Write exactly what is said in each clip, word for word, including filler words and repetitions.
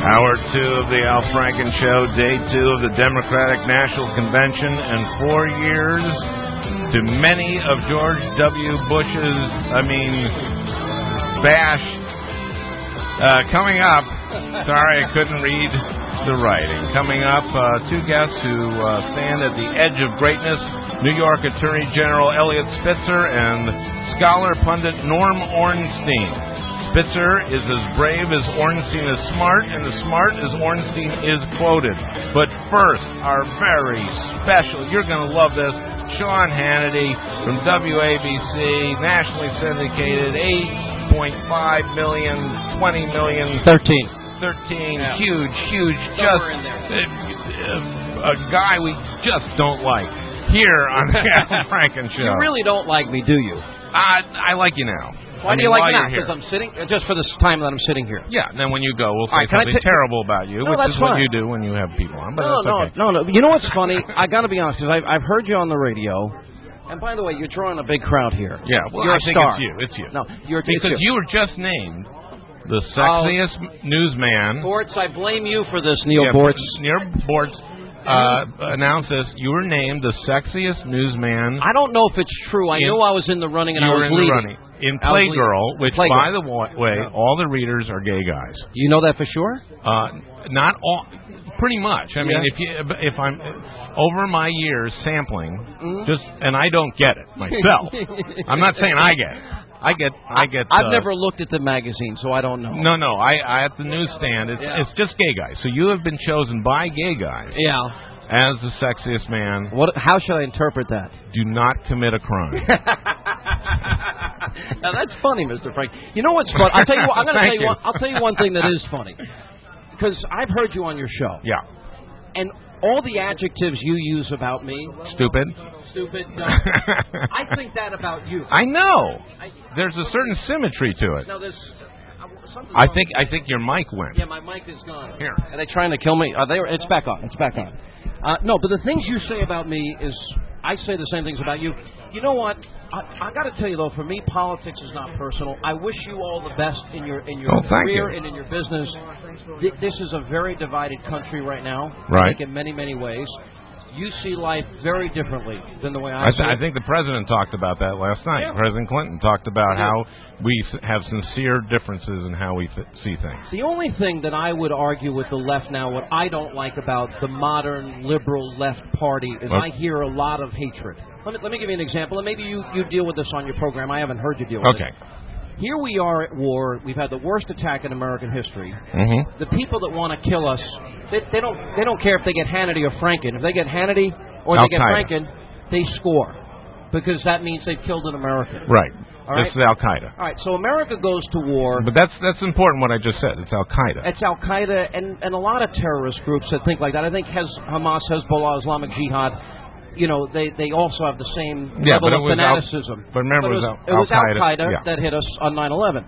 Hour two of the Al Franken Show, day two of the Democratic National Convention, and four years to many of George W. Bush's, I mean, bash. Uh, coming up, sorry I couldn't read the writing. Coming up, uh, two guests who uh, stand at the edge of greatness, New York Attorney General Eliot Spitzer and scholar pundit Norm Ornstein. Spitzer is as brave as Ornstein is smart, and as smart as Ornstein is quoted. But first, our very special, you're going to love this, Sean Hannity from W A B C, nationally syndicated, eight point five million, twenty million. thirteen. thirteen, yeah. huge, huge, Somewhere just in there. Uh, a guy we just don't like here on the Al Franken Show. You really don't like me, do you? Uh, I like you now. Why I do mean, you like me while now? you're Because I'm sitting, just for this time that I'm sitting here. Yeah, and then when you go, we'll All say right, can I something ta- terrible about you, No, which that's is what fine. you do when you have people on, but No, that's no, okay. no, no. You know what's funny? I got to be honest, because I've, I've heard you on the radio, and by the way, you're drawing a big crowd here. Yeah, well, you're I a think star. it's you. It's you. No, you're Because it's you were just named the sexiest oh, newsman. Bortz, I blame you for this, Neil yeah, Bortz. Neil Bortz uh, announced this. You were named the sexiest newsman. I don't know if it's true. I in, knew I was in the running and you I was were in leading. the running. In Playgirl, which, Playgirl. by the way, all the readers are gay guys. You know that for sure? Uh, not all, pretty much. I mean, yeah. if you, if I'm over my years sampling, mm-hmm. just and I don't get it myself. I'm not saying I get it. I get, I get. I've uh, never looked at the magazine, so I don't know. No, no. I, I at the newsstand. It's, yeah. it's just gay guys. So you have been chosen by gay guys. Yeah. As the sexiest man. What? How should I interpret that? Do not commit a crime. Now that's funny, Mister Frank. You know what's funny? I'll tell you. What, I'm going to tell you. you. One, I'll tell you one thing that is funny, because I've heard you on your show. Yeah. And all the adjectives you use about me. Stupid. Stupid. No. I think that about you. I know. I, there's a certain symmetry to it. No, there's. I think. I think your mic went. Yeah, my mic is gone. Here. Are they trying to kill me? Are they? It's back on. It's back on. Uh, no, but the things you say about me is, I say the same things about you. You know what? I, I got to tell you though, for me, politics is not personal. I wish you all the best in your in your oh, career you. and in your business. Th- this is a very divided country right now. Right. I think in many many ways. You see life very differently than the way I, I, see th- it. I think the president talked about that last night. Yeah. President Clinton talked about yeah. how we have sincere differences in how we th- see things. The only thing that I would argue with the left now, what I don't like about the modern liberal left party, is well, I hear a lot of hatred. Let me, let me give you an example, and maybe you, you deal with this on your program. I haven't heard you deal with okay. it. Okay. Here we are at war. We've had the worst attack in American history. Mm-hmm. The people that want to kill us, they, they don't they don't care if they get Hannity or Franken. If they get Hannity or they get Franken, they score, because that means they've killed an American. Right. All right? This is Al-Qaeda. All right, so America goes to war. But that's that's important what I just said. It's Al-Qaeda. It's Al-Qaeda and, and a lot of terrorist groups that think like that. I think Hez, Hamas, Hezbollah, Islamic Jihad, you know, they, they also have the same yeah, level of but fanaticism. Al, but remember, but it was, it was Al-Qaeda, Al-Qaeda yeah. that hit us on nine eleven.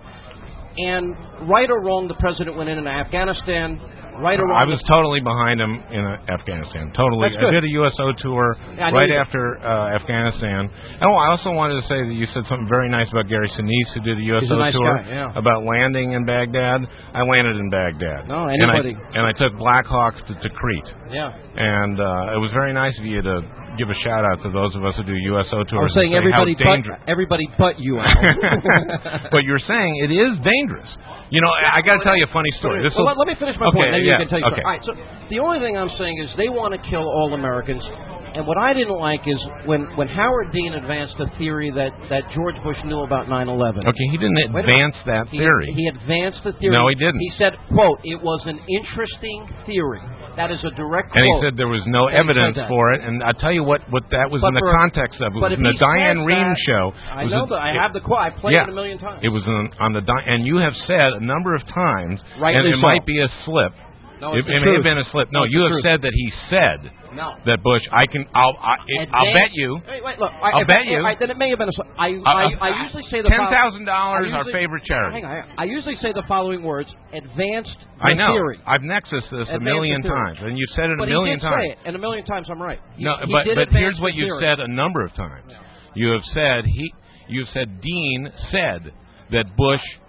And right or wrong, the president went in in Afghanistan. Right or wrong, I was totally behind him in uh, Afghanistan. Totally. That's good. I did a U S O tour yeah, right after uh, Afghanistan. Oh, I also wanted to say that you said something very nice about Gary Sinise, who did a U S O He's a nice tour guy, yeah. about landing in Baghdad. I landed in Baghdad. No, anybody. And I, and I took Black Hawks to, to Crete. Yeah. And uh, it was very nice of you to give a shout out to those of us who do U S O tours. I was saying say everybody how but everybody but you, Al. But you're saying it is dangerous. You know, I, I got to tell you a funny story. This well, will... let, let me finish my okay, point, then yeah, you can tell you. Okay. All right, so the only thing I'm saying is they want to kill all Americans. And what I didn't like is when, when Howard Dean advanced a theory that, that George Bush knew about nine eleven. Okay, he didn't advance that he, theory. He advanced the theory. No, he didn't. He said, quote, it was an interesting theory. That is a direct quote. And he said there was no and evidence for it. And I'll tell you what, what that was but in the for, context of. It was in the Diane Rehm show. I know that. I have the quote. I played yeah, it a million times. It was on, on the Di- and you have said a number of times, Rightly and it so. might be a slip. No, it it's it the may truth. have been a slip. No, no you have truth. said that he said no. that Bush. I can. I'll. I, it, I'll bet you. Wait, wait, look. I, I'll if, bet if, you. I, then it may have been a slip. I, uh, I, I usually say the ten thousand dollars. Our favorite charity. Hang on, hang on. I usually say the following words: advanced the I know. theory. I've nexus this Advanced a million the theory. times, and you've said it but a million he did times. Say it, and a million times I'm right. He, no, he but did but advance here's what the you've theory. said a number of times. Yeah. You have said he. You've said Dean said that Bush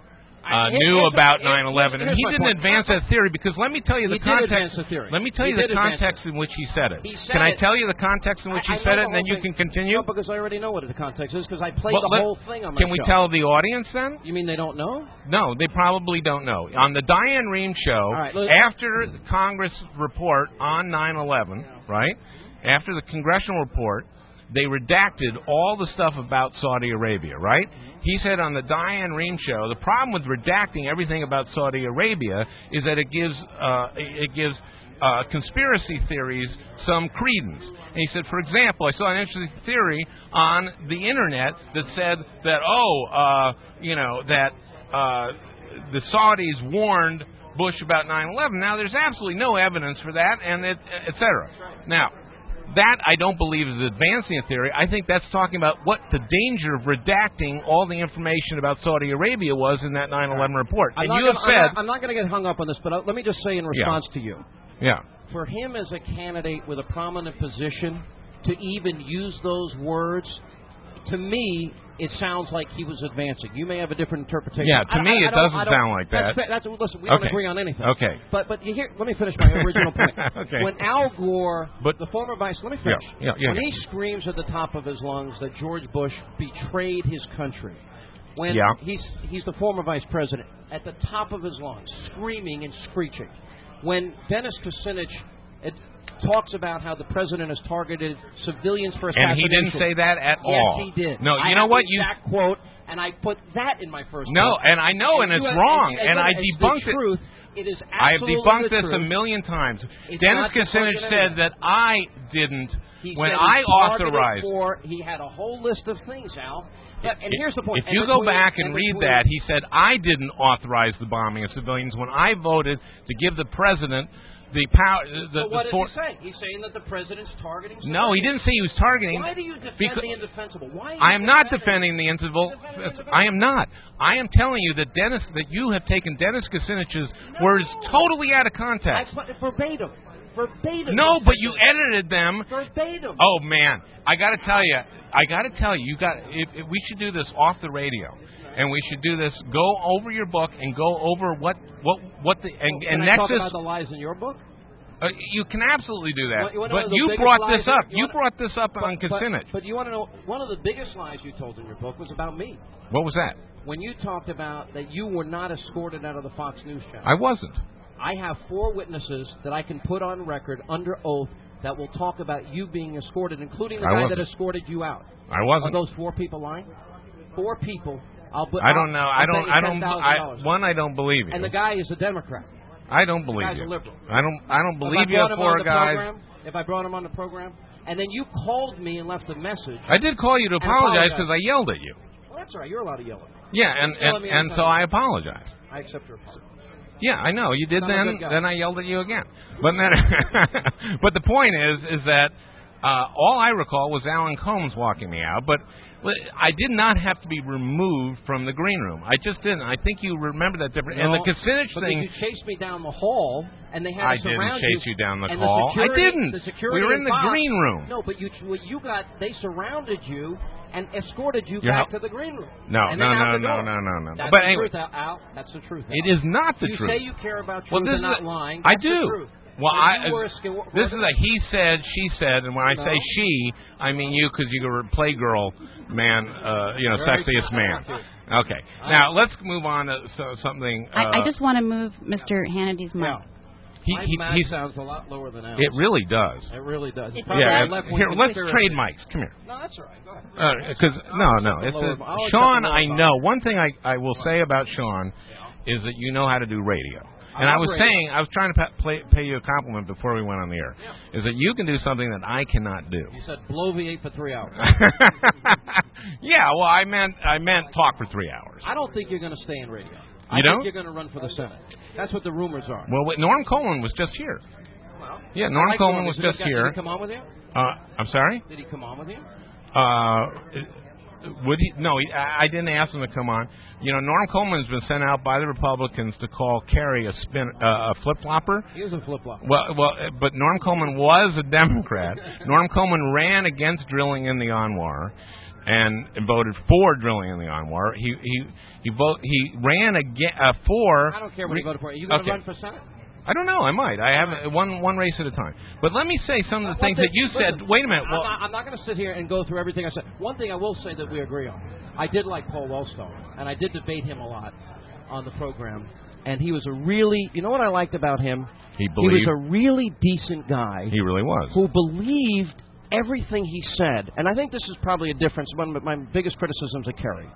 uh, Here- knew here's about my- nine eleven, here's and he my didn't point. advance that theory because let me tell you the He did advance context. the theory. Let me tell He you the did advance context it. in which he said it. He said Can I it. tell you the context in which I- he I said know it, the and then whole you thing. can continue? No, because I already know what the context is because I played Well, the let- whole thing on my Can we show. tell the audience then? You mean they don't know? No, they probably don't know. On the Diane Rehm show, right, look- after the Congress report on nine eleven, right, after the congressional report, they redacted all the stuff about Saudi Arabia, right? He said on the Diane Rehm show, the problem with redacting everything about Saudi Arabia is that it gives uh, it gives uh, conspiracy theories some credence. And he said, for example, I saw an interesting theory on the internet that said that, oh, uh, you know, that uh, the Saudis warned Bush about nine eleven. Now, there's absolutely no evidence for that, and it, et cetera. Now, that I don't believe is advancing a theory. I think that's talking about what the danger of redacting all the information about Saudi Arabia was in that nine eleven report. I'm And not you have gonna, said... I'm not, I'm not going to get hung up on this, but uh, let me just say in response to you. Yeah. For him as a candidate with a prominent position to even use those words, to me, it sounds like he was advancing. You may have a different interpretation. Yeah, to I, me I, it I don't- doesn't I don't- sound like that. That's, fair. that's listen. We don't Okay. agree on anything. Okay. But but you hear, let me finish my original point. Okay. When Al Gore, But- the former vice, let me finish. Yeah, yeah, yeah, when yeah. he screams at the top of his lungs that George Bush betrayed his country, when Yeah. he's he's the former vice president at the top of his lungs, screaming and screeching, when Dennis Kucinich it, talks about how the president has targeted civilians for And assassination. he didn't say that at yes, all. Yes, he did. No, I you know have what? the You exact quote, and I put that in my first. No, book. and I know, and, you it's have- wrong, and, and I it's debunked the it. truth. It is I have absolutely debunked the this truth. a million times. It's Dennis not debunked Kucinich in said any that I didn't He when said I he targeted authorized. For, he had a whole list of things, Al. But, and here's the point. If and you go between- back and, and read between- that, he said I didn't authorize the bombing of civilians when I voted to give the president the power. The, So what the did for- he say? He's saying that the president's targeting. No, he didn't say he was targeting. Why do you defend because the indefensible? Why? Are you I am not defending- defending the indefensible. Defending the indefensible. I am not. I am telling you that Dennis, that you have taken Dennis Kucinich's No. words totally out of I context. put it verbatim. Verbatim. No, but you edited them. Verbatim. Oh man, I got to tell you, I got to tell you, you got. If, if we should do this off the radio, and we should do this. Go over your book and go over what what what the and, Can and I Nexus. talk about the lies in your book? Uh, you can absolutely do that, You wanna know but the you biggest brought lies this in- up. you You wanna- brought this up But, on but, Kucinich. but you want to know one of the biggest lies you told in your book was about me. What was that? When you talked about that you were not escorted out of the Fox News channel. I wasn't. I have four witnesses that I can put on record under oath that will talk about you being escorted, including the I guy wasn't. that escorted you out. I Are wasn't. those four people lying? Four people. I'll put. I don't know. I'll I don't. bet you I don't. ten thousand I, dollars. one, I don't believe you. And the guy is a Democrat. I don't believe guy's you. a liberal. I don't. I don't If believe I you brought have him on four the guys. program, if I brought him on the program, and then you called me and left a message. I did call you to And apologize apologize. because I yelled at you. Well, that's all right. You're allowed to yell at me. Yeah, and You're telling and, me and I'm so not- I apologized. I accept your apology. Yeah, I know you did. I'm a Then good guy. then I yelled at you again. But then, but the point is, is that uh, all I recall was Alan Combs walking me out. But I did not have to be removed from the green room. I just didn't. I think you remember that different. No, and the Kucinich because thing. you chased me down the hall, and they had I to didn't surround chase you, you down the and hall. The security, I didn't. The security We were in the box- green room. No, but you well, you got they surrounded you and escorted you You're back hel- to the green room. No, and no, then out no, the no, door. no, no, no. That's But the anyway, truth, Al. Al. That's the truth. Al. it is not the you truth. say you care about truth Well, this and is not a- lying. I That's do. The truth. Well, But I. you were a sk- This is a he said, she said, and when I No. say she, I mean you because you're a playgirl man, uh, you know, Very sexiest good. man. Okay, now let's move on to so, something. Uh, I, I just want to move Mister Hannity's mic. Yeah. he, My he, math he's, sounds a lot lower than ours. it really does. It really does. It's It probably Yeah, a left-wing here let's conspiracy. trade mics. Come here. No, that's all right. Go ahead. Because no, no, accept it's the a, lower- I'll accept Sean. the lower I box. know one thing. I I will say about Sean is that you know how to do radio. And I love was radio. saying, I was trying to pa- play, pay you a compliment before we went on the air, Yeah. is that you can do something that I cannot do. You said blow V eight for three hours. Yeah, well, I meant I meant talk for three hours. I don't think you're going to stay in radio. I You think don't? you're going to run for the Senate. That's what the rumors are. Well, wait, Norm Coleman was just here. Well, Yeah, I Norm like Coleman Norm. was Is he a just good guy? here. Did he come on with you? Uh, I'm sorry. Did he come on with you? Uh, would he? No, he, I I didn't ask him to come on. You know, Norm Coleman's been sent out by the Republicans to call Kerry a spin, uh, a flip flopper. He was a flip flop. Well, well, uh, but Norm Coleman was a Democrat. Norm Coleman ran against drilling in the Anwar. and, and voted for drilling in the Anwar. He he he vote he ran again uh, for. I don't care what he voted for. Are you going to okay. run for Senate? I don't know. I might. I have one one race at a time. But let me say some of the things thing, that you listen, said. Wait a minute. Well, I'm not, I'm not going to sit here and go through everything I said. One thing I will say that we agree on. I did like Paul Wellstone, and I did debate him a lot on the program. And he was a really, you know what I liked about him? He believed. He was a really decent guy. He really was. Who believed everything he said. And I think this is probably a difference. One of my biggest criticisms of Kerry.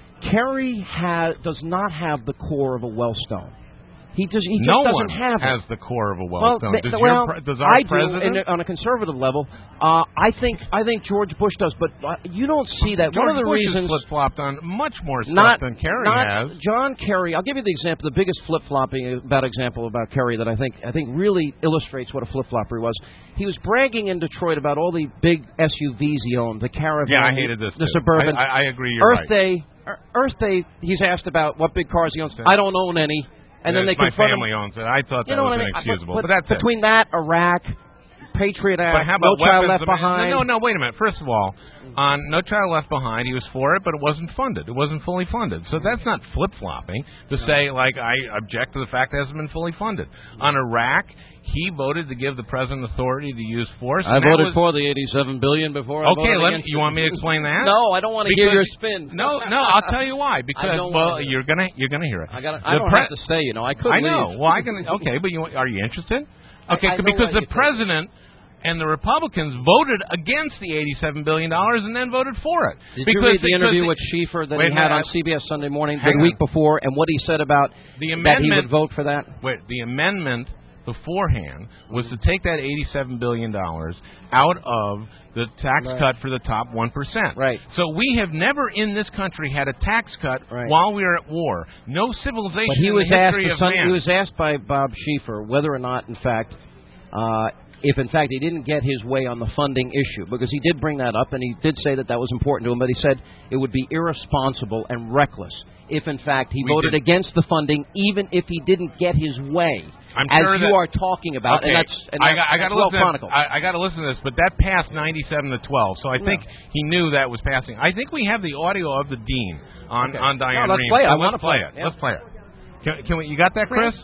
Kerry has, does not have the core of a Wellstone. He just he just no doesn't one have has it. the core of a Well, Wellstone. Does, well, your, does our I president? do in, on a conservative level. Uh, I think I think George Bush does, but uh, you don't see that. George One of the Bush reasons flip flopped on much more stuff not, than Kerry not has. John Kerry. I'll give you the example. The biggest flip flopping about example about Kerry that I think I think really illustrates what a flip flopper he was. He was bragging in Detroit about all the big S U Vs he owned, the Caravan, Yeah, I hated this. the too. Suburban. I, I agree. You're Earth right. Day. Earth Day. He's asked about what big cars he owns. I don't own any. And yeah, then they my confront family him. owns it. I thought that you know was what I mean? inexcusable. But, but, that's between it. that, Iraq, Patriot Act, But how about No Child weapons Left of mass- Behind. No, no, wait a minute. First of all, on No Child Left Behind, he was for it, but it wasn't funded. It wasn't fully funded. So that's not flip-flopping to say, like, I object to the fact that it hasn't been fully funded. On Iraq, he voted to give the president authority to use force. I voted was, for the eighty-seven billion dollars before I okay, voted let against me, you want me to explain that? No, I don't want to hear your spin. No, no, I'll tell you why. Because, don't well, wanna hear you're gonna you're gonna hear it. I got. I The don't pre- have to stay. You know, I could. I know. Leave. Well, I can. Okay, but you are you interested? Okay, I, I know because what the president and the Republicans voted against the eighty-seven billion dollars and then voted for it. Did because, you read the interview the, with Schieffer that wait, he had no, on C B S Sunday Morning hang the week on. before, and what he said about the that he amendment, would vote for that? Wait, the amendment beforehand was to take that eighty-seven billion dollars out of the tax right. cut for the top one percent. Right. So we have never in this country had a tax cut right. while we were at war. No civilization but he in was the asked history of Sun, man. He was asked by Bob Schieffer whether or not, in fact, uh, if in fact he didn't get his way on the funding issue, because he did bring that up, and he did say that that was important to him, but he said it would be irresponsible and reckless if in fact he we voted did. against the funding, even if he didn't get his way. I'm as sure you that, are talking about, okay, and that's, and I that's, got, I got that's to well listen. chronicled. To this. I, I got to listen to this, but that passed ninety-seven to twelve, so I think yeah. he knew that was passing. I think we have the audio of the dean on okay. on Diane no, let's Rehm. play it. So I let's want to play play it. it. Yeah. Let's play it. Can, can we? You got that, Chris?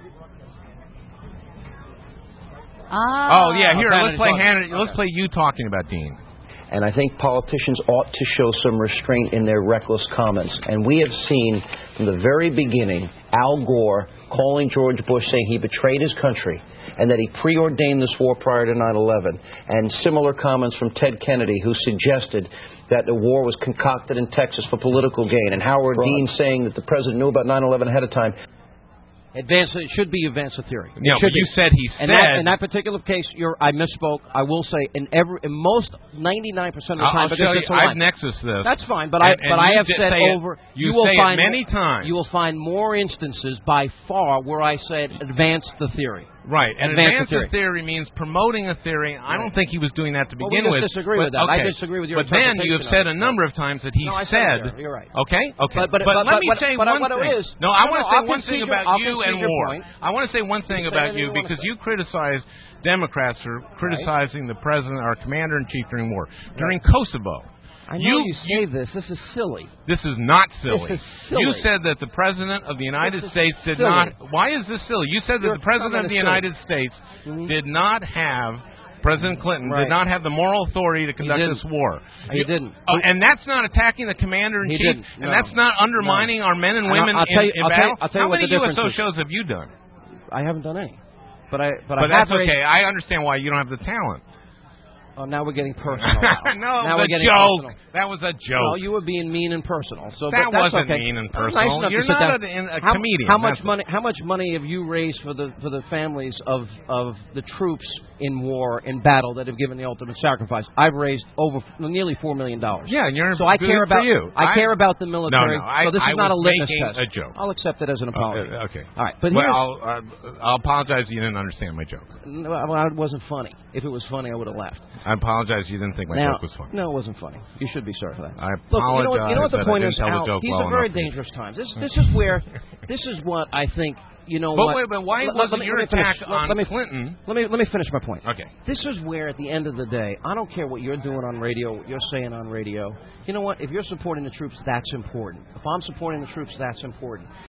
Oh, Oh yeah, here. Oh, let's play talking. Hannity. Okay. Let's play you talking about Dean. And I think politicians ought to show some restraint in their reckless comments. And we have seen from the very beginning Al Gore calling George Bush, saying he betrayed his country and that he preordained this war prior to nine eleven. And similar comments from Ted Kennedy, who suggested that the war was concocted in Texas for political gain. And Howard Fraud. Dean saying that the president knew about nine eleven ahead of time. Advance it should be advance the theory. It Yeah, should but you be. said he in said. that, in that particular case, you're, I misspoke. I will say in every, in most ninety-nine percent of the I'll time, show because you. it's a I've line. nexus this. That's fine, but And- I and but I you have did said say it- over. you will say it find many times. You will find more instances by far where I said advance the theory. Right, and Advance advance the theory. the theory means promoting a theory. I don't think he was doing that to Well, begin we just with. disagree but, with that. I okay. disagree with your But then you have interpretation said of a it. number of times that he No, I said said. it, you're right. Okay, okay. But- but- but- let but- me but- say but one what it thing. is- no, I no, want no, to say I'll one concede thing your- about I'll you concede and your war. point. I want to say one thing You say about anything you you wanna because say. you criticized Democrats for criticizing the president, our commander in chief during war, during Kosovo. I know You- you, say this. This is silly. This is not silly. This is silly. You said that the President of the United This is States did silly. not. Why is this silly? You said that Your the President comment of the is United States Mhm. did not have. President Clinton Right. did not have the moral authority to conduct didn't. this war. He You- didn't. Oh, and that's not attacking the commander in He chief, didn't. and No. that's not undermining No. our men and And I'll- women I'll in, tell you- in I'll tell you- battle. I'll tell you How what many the U S O difference is. shows have you done? I haven't done any. But I but, But I that's have raised- okay. I understand why you don't have the talent. Oh, now we're getting personal. Now, no, now the we're getting joke. personal. That was a joke. Well, you were being mean and personal. So That but that's wasn't okay. mean and I'm personal. Nice enough You're to sit not down. a- a how, comedian, How much that's money? How much money have you raised for the for the families of of the troops in war in battle that have given the ultimate sacrifice? I've raised over nearly four million dollars. Yeah, and you're so I good care for about you. I, I- care about the military. No, no, I- so this I is not a was litmus making test. a joke. I'll accept it as an apology. Okay. okay. All right, but well, here's, I'll, uh, I'll apologize. You didn't understand my joke. no, well, it wasn't funny. If it was funny, I would have laughed. I apologize. You didn't think my now, joke was funny. No, it wasn't funny. You should be sorry for that. I Look, you know what, apologize you know what the that point I is, didn't tell the Al? joke These well are very enough. dangerous times. This, this is where, this is what I think. You know But what? wait a minute. Why Let- wasn't let me- your let me finish. attack Let- on let me, Clinton? Let me let me finish my point. Okay. This is where, at the end of the day, I don't care what you're doing on radio, what you're saying on radio. You know what? If you're supporting the troops, that's important. If I'm supporting the troops, that's important.